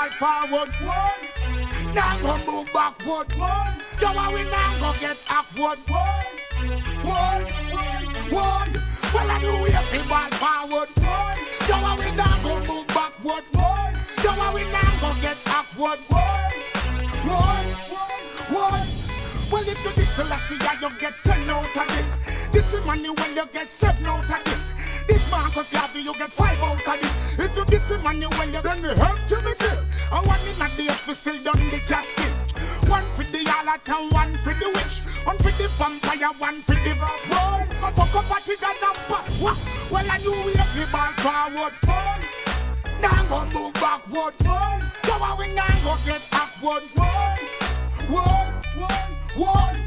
ball forward. Now go move backward. Yo, we now go get awkward. One. Well, I do every ball forward. Yo, we now go move backward. Yo, we now go get awkward. One. Well, if you this Selassie, you get 10 out of this. This Emmanuel, you get 7 out of this. This Marcus Garvey, you get 5 out of this. If you this Emmanuel, you then help Timothy. I want in a day, we still done the casting. One for the harlot and one for the witch. One for the vampire, one for the boy. I fuck up at it and pop. Well, I knew we have the ball forward. Now go move backward. So we now go get awkward. One.